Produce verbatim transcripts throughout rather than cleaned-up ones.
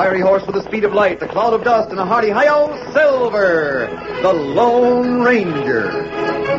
fiery horse with the speed of light, the cloud of dust, and a hearty hi-yo, Silver, the Lone Ranger.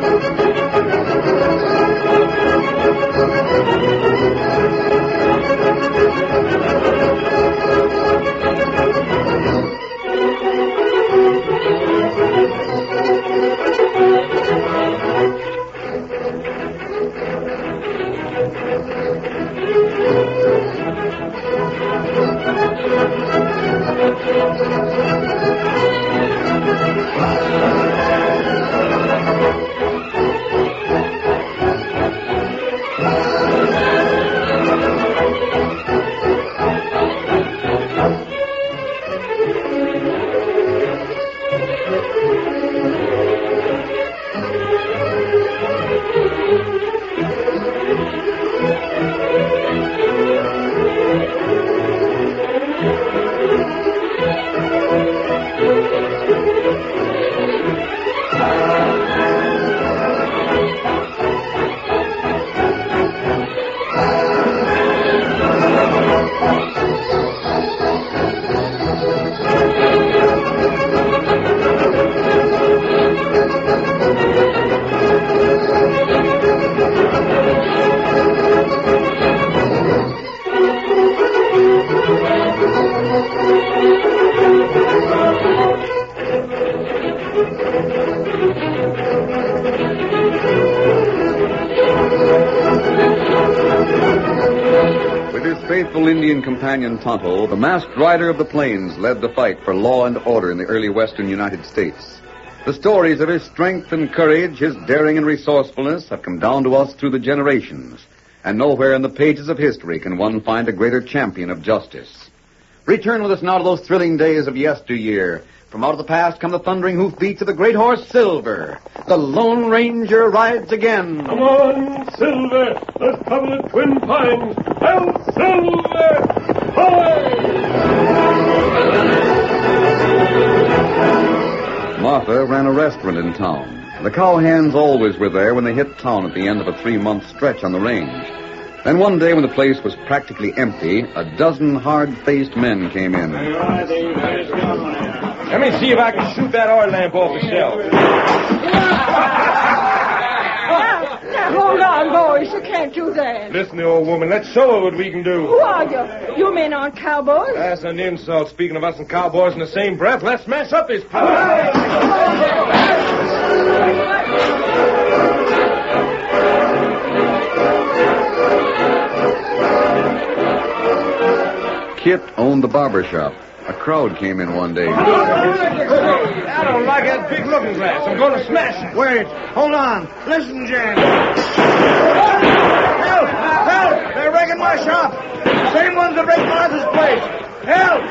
Indian companion Tonto, the masked rider of the plains, led the fight for law and order in the early western United States. The stories of his strength and courage, his daring and resourcefulness have come down to us through the generations, and nowhere in the pages of history can one find a greater champion of justice. Return with us now to those thrilling days of yesteryear. From out of the past come the thundering hoofbeats of the great horse Silver. The Lone Ranger rides again. Come on, Silver. Let's cover the Twin Pines. Help, Silver! Hoy! Martha ran a restaurant in town. The cowhands always were there when they hit town at the end of a three-month stretch on the range. Then one day when the place was practically empty, a dozen hard-faced men came in. Let me see if I can shoot that oil lamp off the shelf. Now, now, hold on, boys. You can't do that. Listen, the old woman, let's show her what we can do. Who are you? You men aren't cowboys? That's an insult, speaking of us and cowboys in the same breath. Let's smash up this place. Kit owned the barber shop. A crowd came in one day. I don't like that big looking glass. I'm going to smash it. Wait. Hold on. Listen, Jan. Help! Help! They're wrecking my shop. The same ones that wrecked Martha's place. Help!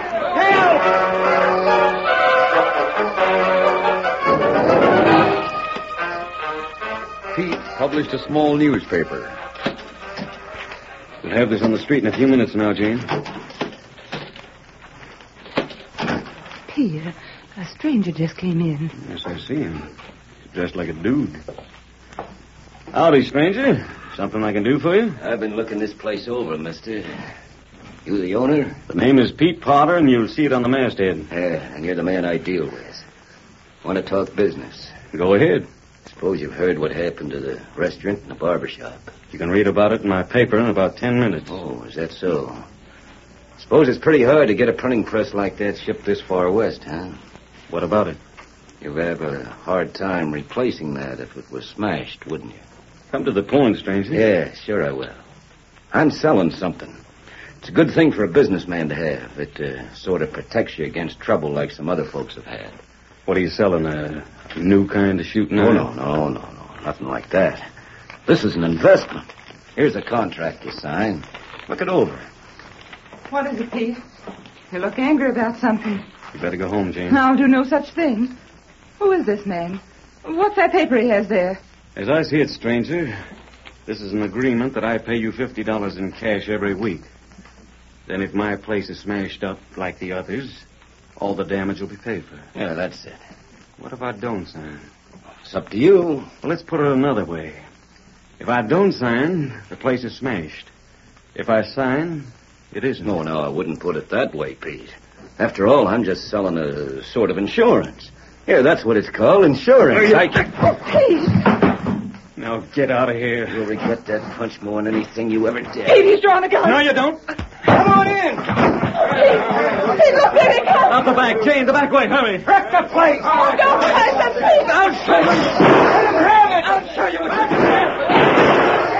Help! Pete published a small newspaper. We'll have this on the street in a few minutes now, Jane. Here, a stranger just came in. Yes, I see him. He's dressed like a dude. Howdy, stranger. Something I can do for you? I've been looking this place over, mister. You the owner? The name is Pete Potter, and you'll see it on the masthead. Yeah, and you're the man I deal with. Want to talk business? Go ahead. Suppose you've heard what happened to the restaurant and the barber shop. You can read about it in my paper in about ten minutes. Oh, is that so? Suppose it's pretty hard to get a printing press like that shipped this far west, huh? What about it? You'd have a hard time replacing that if it was smashed, wouldn't you? Come to the point, stranger. Yeah, sure I will. I'm selling something. It's a good thing for a businessman to have. It uh, sort of protects you against trouble like some other folks have had. What are you selling, a new kind of shooting? Oh, no, no, no, no. Nothing like that. This is an investment. Here's a contract you sign. Look it over. What is it, Pete? You look angry about something. You better go home, Jane. I'll do no such thing. Who is this man? What's that paper he has there? As I see it, stranger, this is an agreement that I pay you fifty dollars in cash every week. Then if my place is smashed up like the others, all the damage will be paid for. Yeah, that's it. What if I don't sign? It's up to you. Well, let's put it another way. If I don't sign, the place is smashed. If I sign, it isn't. No, no, I wouldn't put it that way, Pete. After all, I'm just selling a sort of insurance. Here, that's what it's called, insurance. I can... Pete! Now get out of here. You'll regret that punch more than anything you ever did. Pete, he's drawing a gun. No, you don't. Come on in. Pete, Pete, look, there he comes. Out the back. Jane, the back way. Hurry. Wreck the place. Oh, don't fight them, Pete. I'll show you. Let him have it. I'll show you what you can.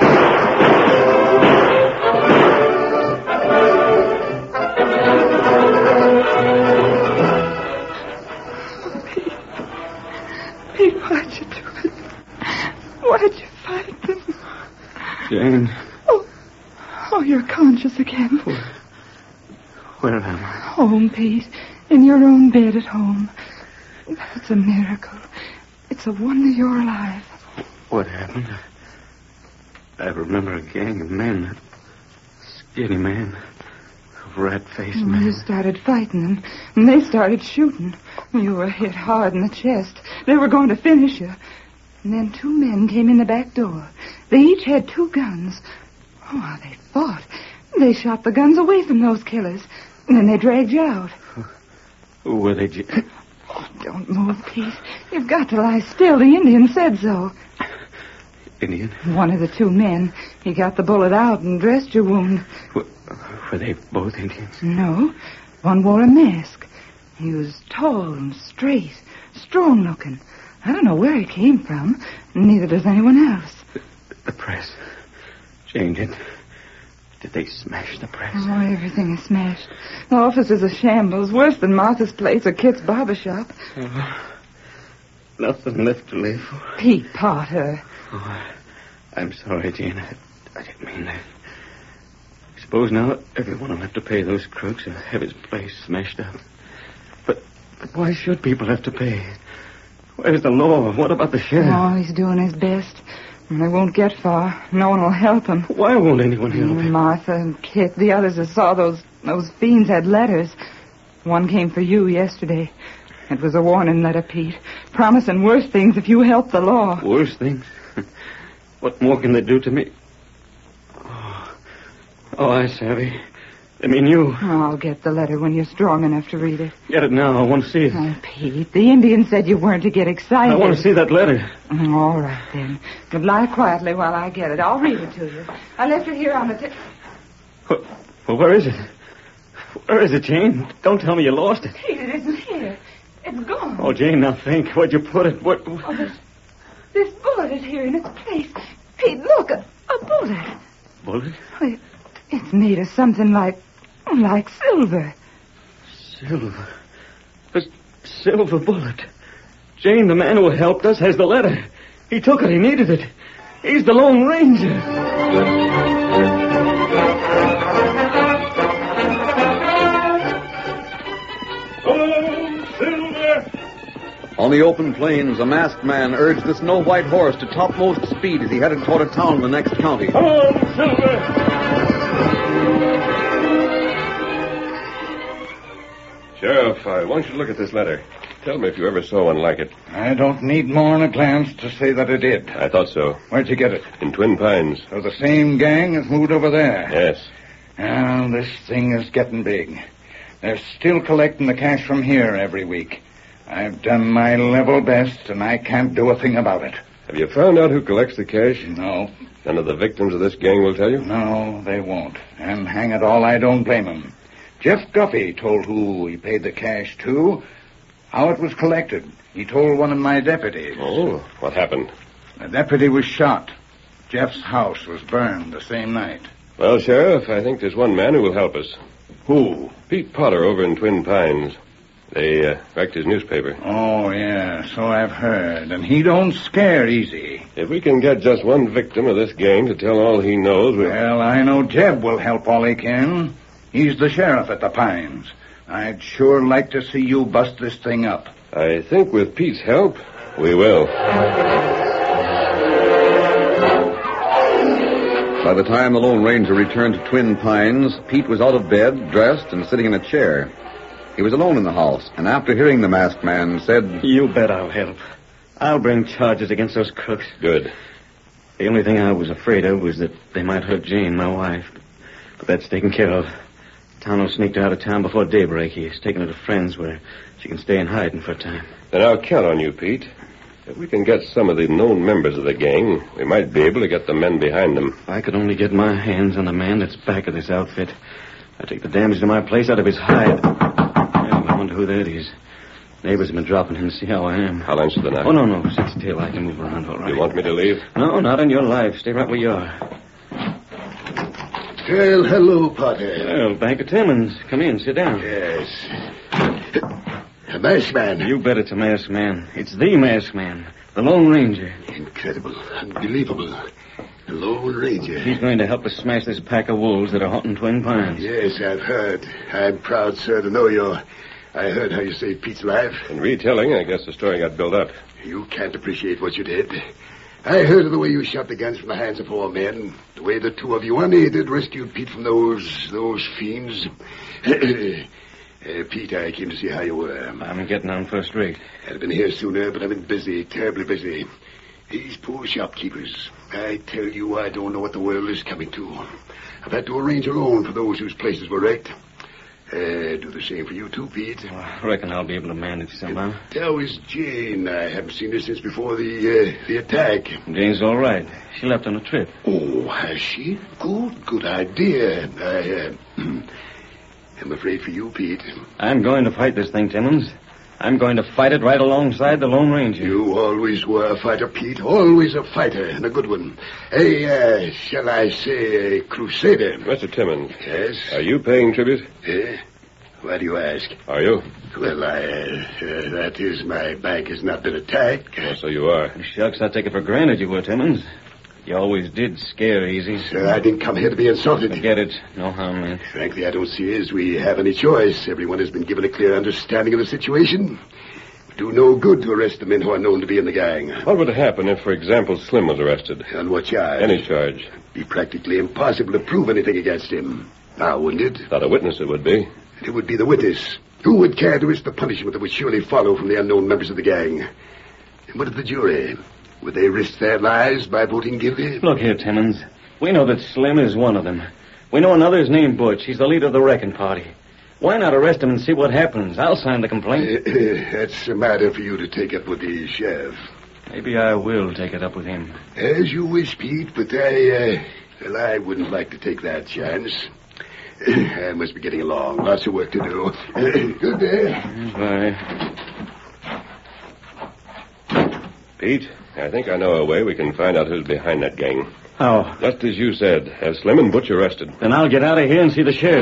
Pete, why'd you do it? Why'd you fight them? Jane. Oh, oh, you're conscious again. Where, where am I? Home, Pete. In your own bed at home. That's a miracle. It's a wonder you're alive. What happened? I remember a gang of men. That skinny man. A rat-faced man. You started fighting them, and they started shooting. You were hit hard in the chest. They were going to finish you. And then two men came in the back door. They each had two guns. Oh, how they fought. They shot the guns away from those killers. And then they dragged you out. Who were they? J- Oh, don't move, Pete. You've got to lie still. The Indian said so. Indian? One of the two men. He got the bullet out and dressed your wound. Were, were they both Indians? No. One wore a mask. He was tall and straight, strong looking. I don't know where he came from. Neither does anyone else. The, the press. Jane, did, did they smash the press? Oh, everything is smashed. The office is a shambles, worse than Martha's place or Kit's barber shop. Oh, nothing left to live for. Pete Potter. Oh, I, I'm sorry, Jane. I, I didn't mean that. I suppose now everyone will have to pay those crooks and have his place smashed up. But, but why should people have to pay? Where's the law? What about the sheriff? Oh, he's doing his best. They won't get far. No one will help him. Why won't anyone help him? Martha and Kit, the others that saw those those fiends had letters. One came for you yesterday. It was a warning letter, Pete, promising worse things if you help the law. Worse things? What more can they do to me? Oh, oh I savvy. I mean you. Oh, I'll get the letter when you're strong enough to read it. Get it now. I want to see it. Oh, Pete, the Indian said you weren't to get excited. I want to see that letter. Mm, all right, then. But lie quietly while I get it. I'll read it to you. I left it here on the table. Well, well, where is it? Where is it, Jane? Don't tell me you lost it. Pete, it isn't here. It's gone. Oh, Jane, now think. Where'd you put it? What? Oh, this, this bullet is here in its place. Pete, look, a, a bullet. Bullet? Oh, it, it's made of something like, like silver. Silver? A silver bullet. Jane, the man who helped us, has the letter. He took it. He needed it. He's the Lone Ranger. On the open plains, a masked man urged the snow-white horse to topmost speed as he headed toward a town in the next county. Come on, Silver! Sheriff, I want you to look at this letter. Tell me if you ever saw one like it. I don't need more than a glance to say that I did. I thought so. Where'd you get it? In Twin Pines. So the same gang has moved over there. Yes. Well, this thing is getting big. They're still collecting the cash from here every week. I've done my level best, and I can't do a thing about it. Have you found out who collects the cash? No. None of the victims of this gang will tell you? No, they won't. And hang it all, I don't blame them. Jeff Guffey told who he paid the cash to, how it was collected. He told one of my deputies. Oh, what happened? The deputy was shot. Jeff's house was burned the same night. Well, Sheriff, I think there's one man who will help us. Who? Pete Potter over in Twin Pines. They uh, wrecked his newspaper. Oh, yeah, so I've heard. And he don't scare easy. If we can get just one victim of this gang to tell all he knows, we'll... Well, I know Jeb will help all he can. He's the sheriff at the Pines. I'd sure like to see you bust this thing up. I think with Pete's help, we will. By the time the Lone Ranger returned to Twin Pines, Pete was out of bed, dressed, and sitting in a chair. He was alone in the house, and after hearing the masked man, said... You bet I'll help. I'll bring charges against those crooks. Good. The only thing I was afraid of was that they might hurt Jane, my wife. But that's taken care of. Tano sneaked her out of town before daybreak. He's taken her to friends where she can stay in hiding for a time. Then I'll count on you, Pete. If we can get some of the known members of the gang, we might be able to get the men behind them. If I could only get my hands on the man that's back of this outfit, I'd take the damage to my place out of his hide. Well, I wonder who that is. Neighbors have been dropping in to see how I am. I'll answer the knock. Oh, no, no. Sit still. I can move around all right. You want me to leave? No, not in your life. Stay right where you are. Well, hello, Potter. Well, Banker Timmons. Come in. Sit down. Yes. A masked man. You bet it's a masked man. It's the masked man. The Lone Ranger. Incredible. Unbelievable. The Lone Ranger. He's going to help us smash this pack of wolves that are haunting Twin Pines. Yes, I've heard. I'm proud, sir, to know you. I heard how you saved Pete's life. In retelling, I guess the story got built up. You can't appreciate what you did. I heard of the way you shot the guns from the hands of four men. The way the two of you unaided rescued Pete from those, those fiends. Uh, Pete, I came to see how you were. I'm getting on first rate. I'd have been here sooner, but I've been busy, terribly busy. These poor shopkeepers. I tell you, I don't know what the world is coming to. I've had to arrange a loan for those whose places were wrecked. Uh, do the same for you, too, Pete. Well, I reckon I'll be able to manage somehow. How is Jane? I haven't seen her since before the uh, the attack. Jane's all right. She left on a trip. Oh, has she? Good, good idea. I, uh... I'm afraid for you, Pete. I'm going to fight this thing, Timmons. I'm going to fight it right alongside the Lone Ranger. You always were a fighter, Pete. Always a fighter, and a good one. A, uh, shall I say, a crusader. Mister Timmons. Yes? Are you paying tribute? Eh? Why do you ask? Are you? Well, I, uh, uh, that is, my bank has not been attacked. Oh, so you are. Shucks, I take it for granted you were, Timmons. You always did scare easy. Sir, I didn't come here to be insulted. Forget it. No harm, man. Frankly, I don't see as we have any choice. Everyone has been given a clear understanding of the situation. It would do no good to arrest the men who are known to be in the gang. What would happen if, for example, Slim was arrested? On what charge? Any charge. It'd be practically impossible to prove anything against him. Now, wouldn't it? Not a witness, it would be. And it would be the witness. Who would care to risk the punishment that would surely follow from the unknown members of the gang? And what of the jury? Would they risk their lives by voting guilty? Look here, Timmons. We know that Slim is one of them. We know another is named Butch. He's the leader of the wrecking party. Why not arrest him and see what happens? I'll sign the complaint. Uh, uh, that's a matter for you to take up with the sheriff. Maybe I will take it up with him. As you wish, Pete, but I, uh, well, I wouldn't like to take that chance. I must be getting along. Lots of work to do. Good day. Bye. Pete, I think I know a way we can find out who's behind that gang. How? Just as you said, have Slim and Butch arrested. Then I'll get out of here and see the sheriff.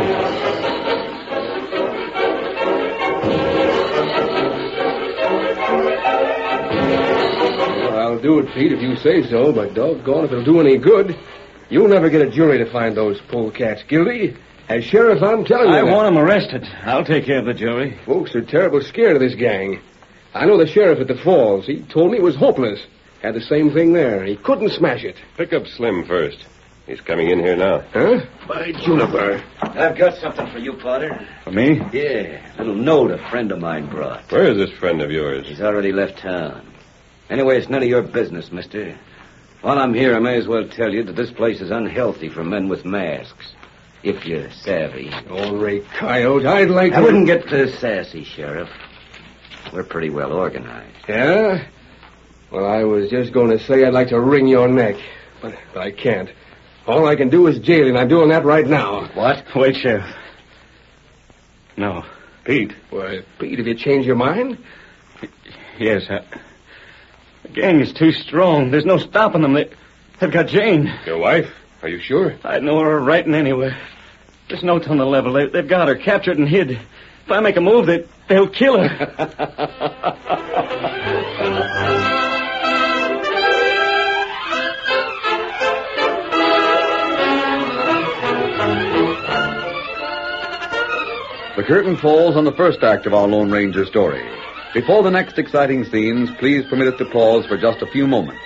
Well, I'll do it, Pete, if you say so, but doggone if it'll do any good. You'll never get a jury to find those polecats guilty. As sheriff, I'm telling you I that. want him arrested. I'll take care of the jury. Folks are terrible scared of this gang. I know the sheriff at the Falls. He told me it was hopeless. Had the same thing there. He couldn't smash it. Pick up Slim first. He's coming in here now. Huh? By Juniper. I've got something for you, Potter. For me? Yeah, a little note a friend of mine brought. Where is this friend of yours? He's already left town. Anyway, it's none of your business, mister. While I'm here, I may as well tell you that this place is unhealthy for men with masks. If you're savvy. All right, coyote. I'd like to... I wouldn't get too sassy, Sheriff. We're pretty well organized. Yeah? Well, I was just going to say I'd like to wring your neck, but, but I can't. All I can do is jail you, and I'm doing that right now. What? Wait, Sheriff. No. Pete. Why, Pete, have you changed your mind? Yes, I... The gang is too strong. There's no stopping them. They... They've got Jane. Your wife? Are you sure? I'd know her writing anywhere. This note's on the level. They, they've got her captured and hid. If I make a move, they, they'll kill her. The curtain falls on the first act of our Lone Ranger story. Before the next exciting scenes, please permit us to pause for just a few moments.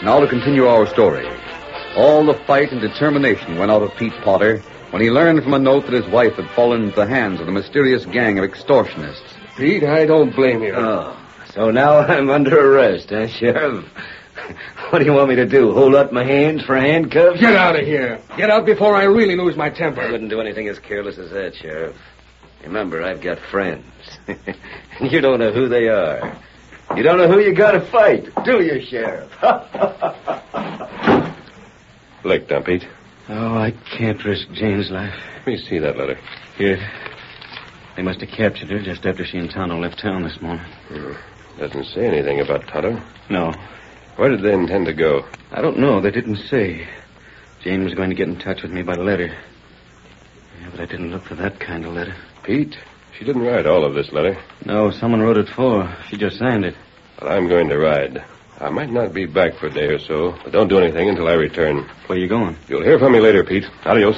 Now to continue our story. All the fight and determination went out of Pete Potter when he learned from a note that his wife had fallen into the hands of the mysterious gang of extortionists. Pete, I don't blame you. Oh, so now I'm under arrest, huh, Sheriff? What do you want me to do, hold up my hands for handcuffs? Get out of here. Get out before I really lose my temper. I wouldn't do anything as careless as that, Sheriff. Remember, I've got friends. You don't know who they are. You don't know who you got to fight, do you, Sheriff? Leg down, Pete. Oh, I can't risk Jane's life. Let me see that letter. Here. They must have captured her just after she and Tonto left town this morning. Hmm. Doesn't say anything about Tonto. No. Where did they intend to go? I don't know. They didn't say. Jane was going to get in touch with me by letter. Yeah, but I didn't look for that kind of letter. Pete, she didn't write all of this letter. No, someone wrote it for her. She just signed it. Well, I'm going to ride. I might not be back for a day or so, but don't do anything until I return. Where are you going? You'll hear from me later, Pete. Adios.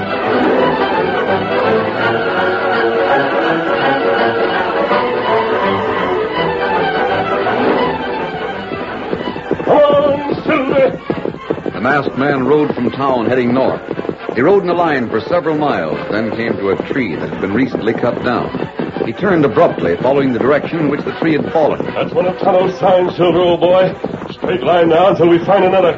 Come on, Silver! The masked man rode from town heading north. He rode in a line for several miles, then came to a tree that had been recently cut down. He turned abruptly, following the direction in which the tree had fallen. That's one of Tonto's signs, Silver, old boy. Straight line now until we find another.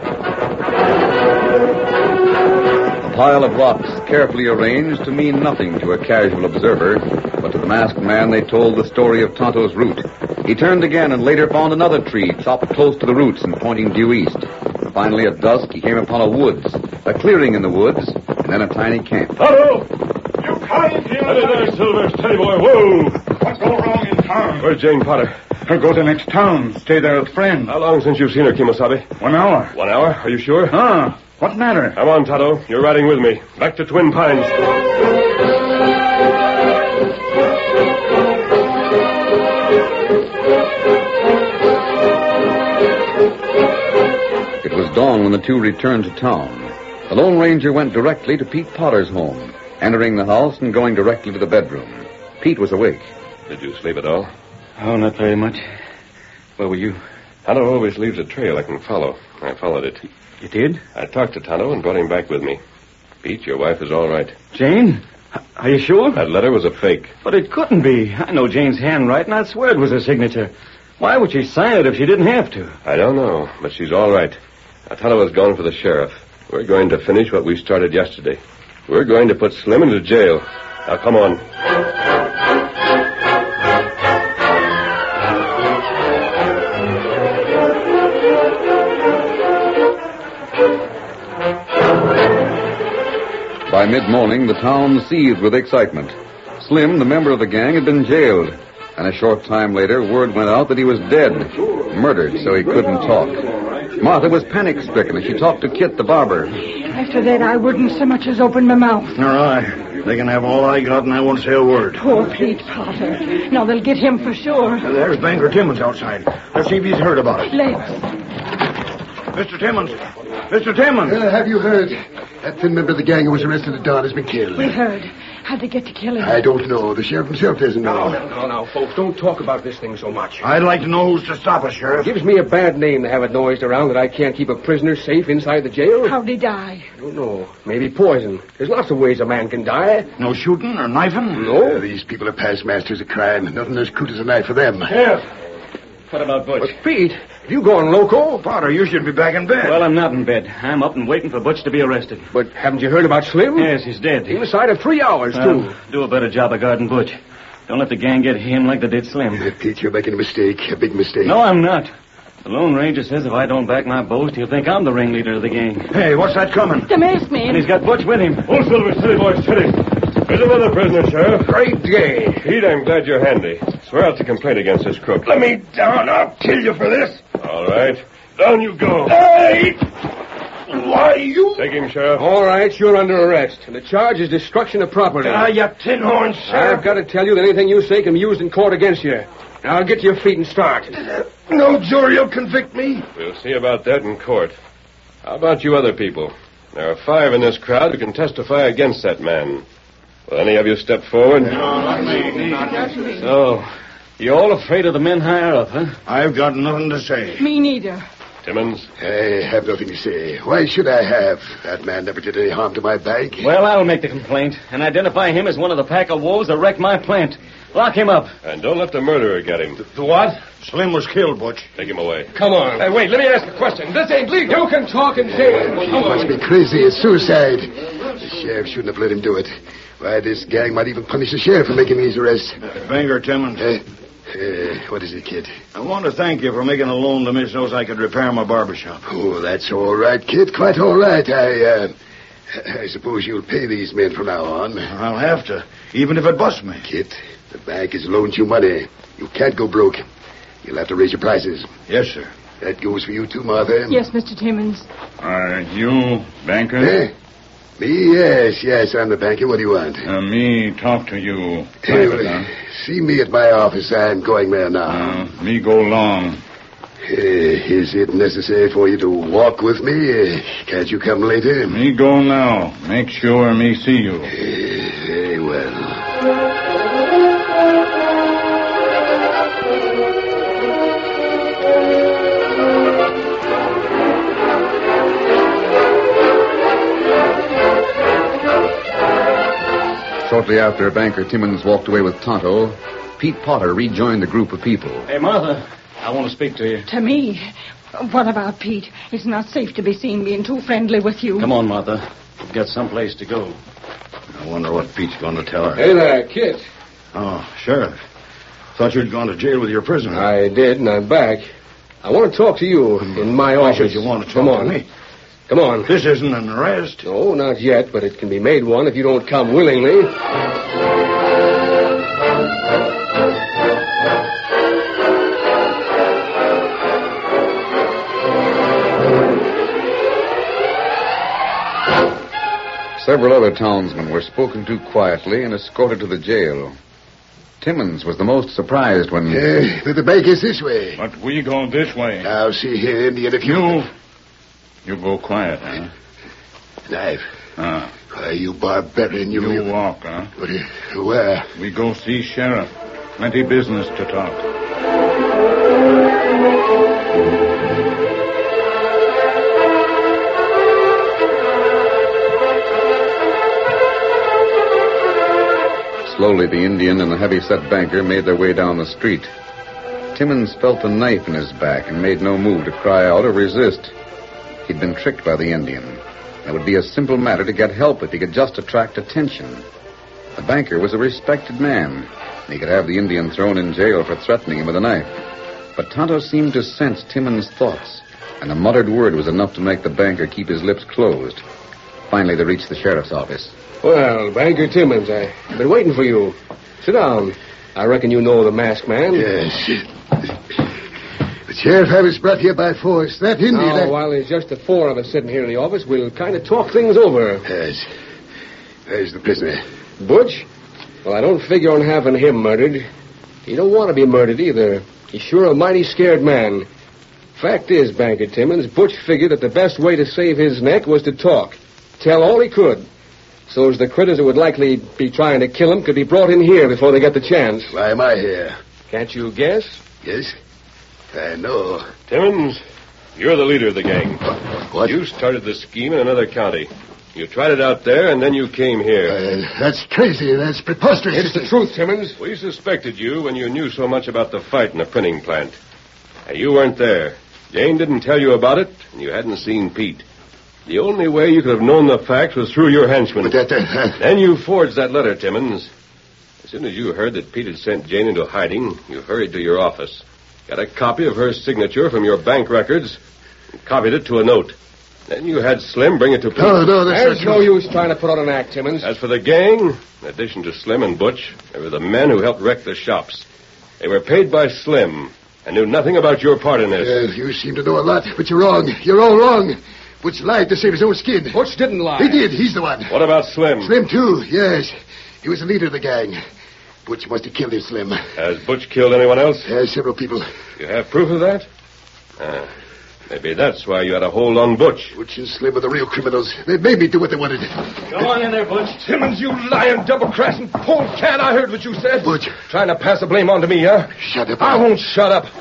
A pile of rocks carefully arranged to mean nothing to a casual observer, but to the masked man they told the story of Tonto's route. He turned again and later found another tree chopped close to the roots and pointing due east. Finally, at dusk, he came upon a woods, a clearing in the woods, and then a tiny camp. Tonto! You can't hear Steady there, Silver. Steady, boy. Whoa! What's going wrong in town? Where's Jane Potter? Her go to next town. Stay there with friends. How long since you've seen her, Kimosabe? One hour. One hour? Are you sure? Ah, what matter? Come on, Tonto. You're riding with me. Back to Twin Pines. It was dawn when the two returned to town. The Lone Ranger went directly to Pete Potter's home, entering the house and going directly to the bedroom. Pete was awake. Did you sleep at all? Oh, not very much. Where were you? Tonto always leaves a trail I can follow. I followed it. You did? I talked to Tonto and brought him back with me. Pete, your wife is all right. Jane? Are you sure? That letter was a fake. But it couldn't be. I know Jane's handwriting. I'd swear it was her signature. Why would she sign it if she didn't have to? I don't know, but she's all right. Now, Tonto has gone for the sheriff. We're going to finish what we started yesterday. We're going to put Slim into jail. Now, come on. By mid-morning, the town seethed with excitement. Slim, the member of the gang, had been jailed. And a short time later, word went out that he was dead, murdered so he couldn't talk. Martha was panic-stricken as she talked to Kit, the barber. After that, I wouldn't so much as open my mouth. Nor I. They can have all I got, and I won't say a word. Poor Pete Potter. Now they'll get him for sure. There's Banker Timmons outside. Let's see if he's heard about it. Let's. Mister Timmons. Mister Timmons. Uh, have you heard? That thin member of the gang who was arrested at dawn has been killed. We heard. How'd they get to kill him? I don't know. The sheriff himself doesn't know. No, no, no, folks. Don't talk about this thing so much. I'd like to know who's to stop us, Sheriff. It gives me a bad name to have it noised around that I can't keep a prisoner safe inside the jail. How'd he die? I don't know. Maybe poison. There's lots of ways a man can die. No shooting or knifing? No. Uh, these people are past masters of crime. Nothing as crude as a knife for them. Yes. What about Butch? But, Pete, have you gone loco? Potter, you should be back in bed. Well, I'm not in bed. I'm up and waiting for Butch to be arrested. But haven't you heard about Slim? Yes, he's dead. Inside of three hours, Well, too. do a better job of guarding Butch. Don't let the gang get him like they did Slim. Uh, Pete, you're making a mistake. A big mistake. No, I'm not. The Lone Ranger says if I don't back my boast, he'll think I'm the ringleader of the gang. Hey, what's that coming? The masked man. And he's got Butch with him. Oh, Silver, steady, boy, steady. There's another prisoner, Sheriff. Great day. Pete, I'm glad you're handy. Swear out the complaint against this crook. Let me down. I'll kill you for this. All right. Down you go. Hey! Why, you... Take him, Sheriff. All right, you're under arrest. And the charge is destruction of property. Ah, you tin horn, Sheriff. I've got to tell you that anything you say can be used in court against you. Now, get to your feet and start. No jury will convict me. We'll see about that in court. How about you other people? There are five in this crowd who can testify against that man. Will any of you step forward? No, not me. So, you all afraid of the men higher up, huh? I've got nothing to say. Me neither. Timmons? I have nothing to say. Why should I have? That man never did any harm to my bank. Well, I'll make the complaint and identify him as one of the pack of wolves that wrecked my plant. Lock him up. And don't let the murderer get him. The what? Slim was killed, Butch. Take him away. Come on. Hey, wait, let me ask a question. This ain't legal. You can talk and say... He must be crazy. It's suicide. The sheriff shouldn't have let him do it. Why, this gang might even punish the sheriff for making these arrests. Banker Timmons. Uh, uh, what is it, kid? I want to thank you for making a loan to me so I could repair my barbershop. Oh, that's all right, kid. Quite all right. I, uh, I suppose you'll pay these men from now on. I'll have to, even if it busts me. Kid, the bank has loaned you money. You can't go broke. You'll have to raise your prices. Yes, sir. That goes for you too, Martha. Yes, Mister Timmons. Are you banker? Eh? Me? Yes, yes, I'm the banker. What do you want? Uh, me talk to you. Hey, Private, well, huh? see me at my office. I'm going there now. Uh, me go long. Uh, is it necessary for you to walk with me? Uh, can't you come later? Me go now. Make sure me see you. Uh, very well. Shortly after Banker Timmons walked away with Tonto, Pete Potter rejoined the group of people. Hey, Martha, I want to speak to you. To me? What about Pete? It's not safe to be seen being too friendly with you. Come on, Martha. We've got someplace to go. I wonder what Pete's going to tell her. Hey there, kid. Oh, Sheriff. Thought you'd gone to jail with your prisoner. I did, and I'm back. I want to talk to you in my Why office. should you want to talk Come on. to me? Come on. This isn't an arrest. No, not yet, but it can be made one if you don't come willingly. Several other townsmen were spoken to quietly and escorted to the jail. Timmons was the most surprised when... Uh, but the bank is this way. But we go this way. Now, see here, Indian, if you... You... You go quiet, huh? Knife. Ah. Why, you barbarian, you... You walk, huh? What, uh, where? We go see sheriff. Plenty business to talk. Slowly, the Indian and the heavy-set banker made their way down the street. Timmons felt a knife in his back and made no move to cry out or resist. He'd been tricked by the Indian. It would be a simple matter to get help if he could just attract attention. The banker was a respected man, and he could have the Indian thrown in jail for threatening him with a knife. But Tonto seemed to sense Timmons' thoughts, and a muttered word was enough to make the banker keep his lips closed. Finally, they reached the sheriff's office. Well, Banker Timmons, I've been waiting for you. Sit down. I reckon you know the masked man. Yes. The sheriff had us brought here by force. That Indian... Now, I... while there's just the four of us sitting here in the office, we'll kind of talk things over. Yes. There's the prisoner. Butch? Well, I don't figure on having him murdered. He don't want to be murdered either. He's sure a mighty scared man. Fact is, Banker Timmons, Butch figured that the best way to save his neck was to talk. Tell all he could. So as the critters who would likely be trying to kill him could be brought in here before they get the chance. Why am I here? Can't you guess? Yes. I know. Timmons, you're the leader of the gang. What? You started the scheme in another county. You tried it out there, and then you came here. Uh, that's crazy. That's preposterous. It's the truth, Timmons. We suspected you when you knew so much about the fight in the printing plant. Now, you weren't there. Jane didn't tell you about it, and you hadn't seen Pete. The only way you could have known the facts was through your henchman. But that, uh, Then you forged that letter, Timmons. As soon as you heard that Pete had sent Jane into hiding, you hurried to your office, got a copy of her signature from your bank records, and copied it to a note. Then you had Slim bring it to Pete. No, no, that's There's not no true. use trying to put on an act, Timmons. As for the gang, in addition to Slim and Butch, they were the men who helped wreck the shops. They were paid by Slim and knew nothing about your part in this. Uh, you seem to know a lot, but you're wrong. You're all wrong. Butch lied to save his own skin. Butch didn't lie. He did. He's the one. What about Slim? Slim, too. Yes. He was the leader of the gang. Butch must have killed him, Slim. Has Butch killed anyone else? Uh, several people. You have proof of that? Ah, maybe that's why you had a hold on Butch. Butch and Slim are the real criminals. They made me do what they wanted. Go on in there, Butch. Timmons, you lying, double-crossing polecat. I heard what you said. Butch. Trying to pass the blame on to me, huh? Shut up. I won't shut up.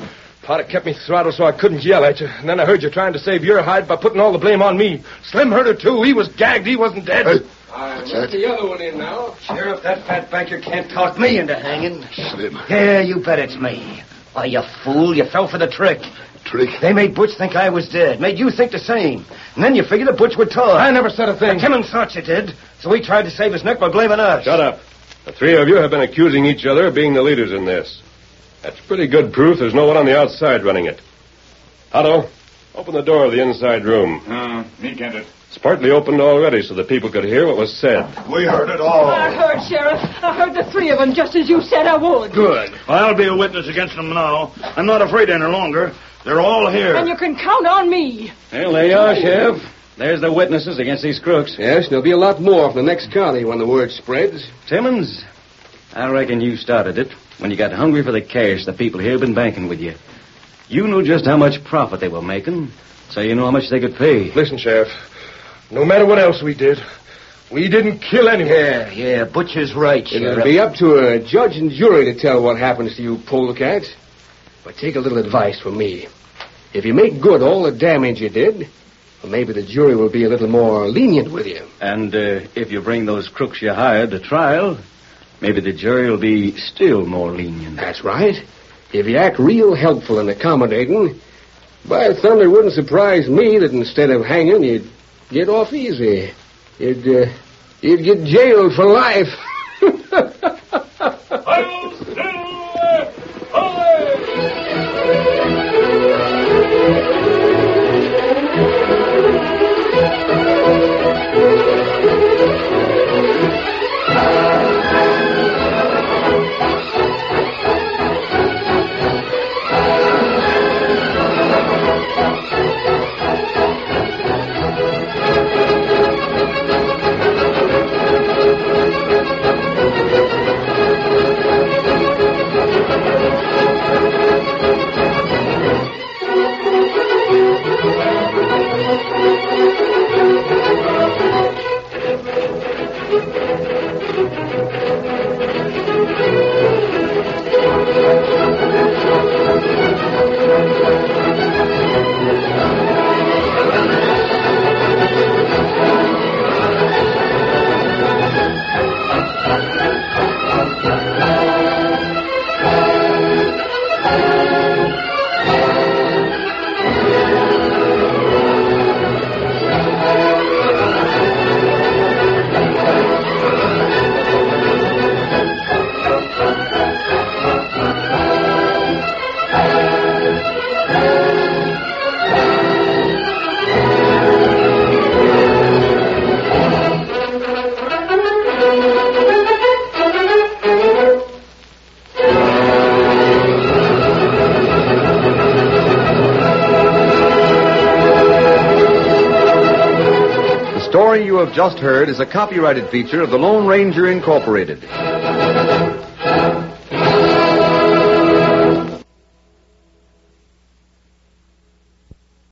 Potter kept me throttled so I couldn't yell at you. And then I heard you trying to save your hide by putting all the blame on me. Slim heard it, too. He was gagged. He wasn't dead. Hey, I let the other one in now. Sheriff, that fat banker can't talk me into hanging. Slim. Yeah, you bet it's me. Why, you fool, you fell for the trick. Trick? They made Butch think I was dead. Made you think the same. And then you figured that Butch would talk. I never said a thing. Timmons thought you did. So he tried to save his neck by blaming us. Shut up. The three of you have been accusing each other of being the leaders in this. That's pretty good proof there's no one on the outside running it. Otto, open the door of the inside room. Uh, me can't it. It's partly opened already so that people could hear what was said. We heard it all. I heard, Sheriff. I heard the three of them just as you said I would. Good. I'll be a witness against them now. I'm not afraid any longer. They're all here. And you can count on me. Well, there you are, Sheriff. There's the witnesses against these crooks. Yes, there'll be a lot more from the next county when the word spreads. Timmons, I reckon you started it when you got hungry for the cash the people here have been banking with you. You knew just how much profit they were making, so you knew how much they could pay. Listen, Sheriff, no matter what else we did, we didn't kill anyone. Yeah, yeah, Butch is right, It'll Sheriff. be up to a judge and jury to tell what happens to you polecats. But take a little advice from me. If you make good all the damage you did, well, maybe the jury will be a little more lenient with you. And uh, if you bring those crooks you hired to trial, maybe the jury will be still more lenient. That's right. If you act real helpful and accommodating, by thunder, it wouldn't surprise me that instead of hanging, you'd get off easy. You'd, uh, you'd get jailed for life. I'll Silver! Away! The story you have just heard is a copyrighted feature of the Lone Ranger Incorporated.